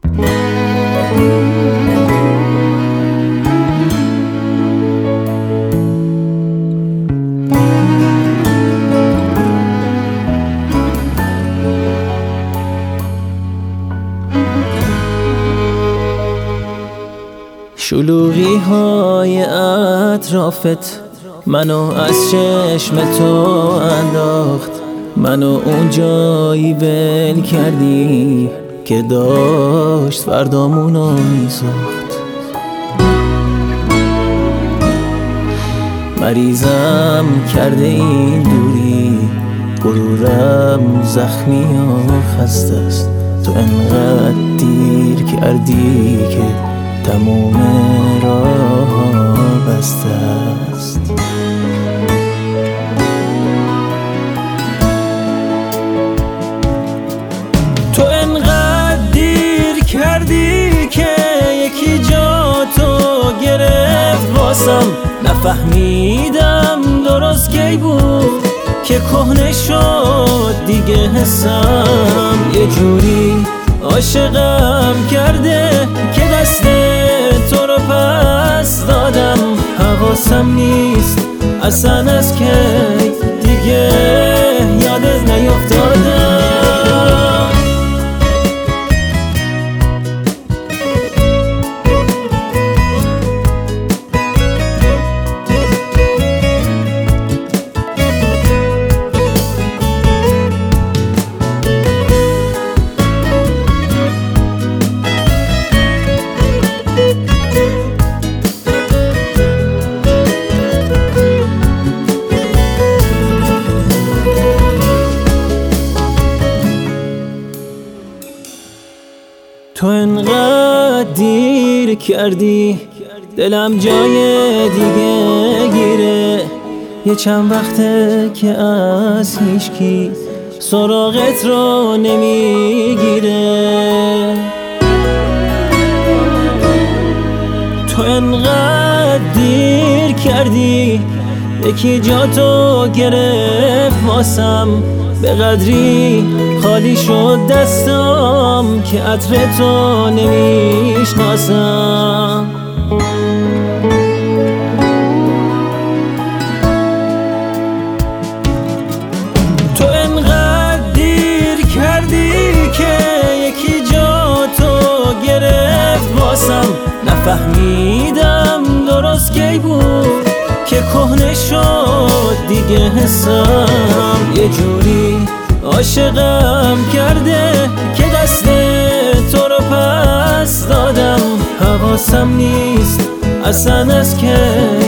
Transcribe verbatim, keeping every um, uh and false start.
شلوغی های اطرافت منو از چشم تو انداخت، منو اون جایی ول کردی که داشت فردامونو میساخت. مریضم کرده این دوری، غرورم زخمی و خسته است. تو انقدر دیر کردی که تموم راه بسته است. تو انقدر دیر کردی که یکی جا تو گرفت واسم، نفهمیدم درست کی بود که کهنه شد دیگه حسم. یه جوری عاشقم کرده که دست تو رو پس دادم، حواسم نیست اصلا از که دیگه یادت نیفتادم. تو انقدر دیر کردی دلم جای دیگه گیره، یه چند وقته که از هیچکی سراغت رو نمیگیره. تو انقدر دیر کردی یکی جا تو گرفت واسم، به قدری خالی شد دستم که عطر تو نمیشناسم. تو انقدر دیر کردی که یکی جا تو گرفت واسم، نفهمیدم درست کی بود که کهنه شد دیگه حسم. یه جوری عاشقم کرده که دست تو رو پس دادم، حواسم نیست اصلا از که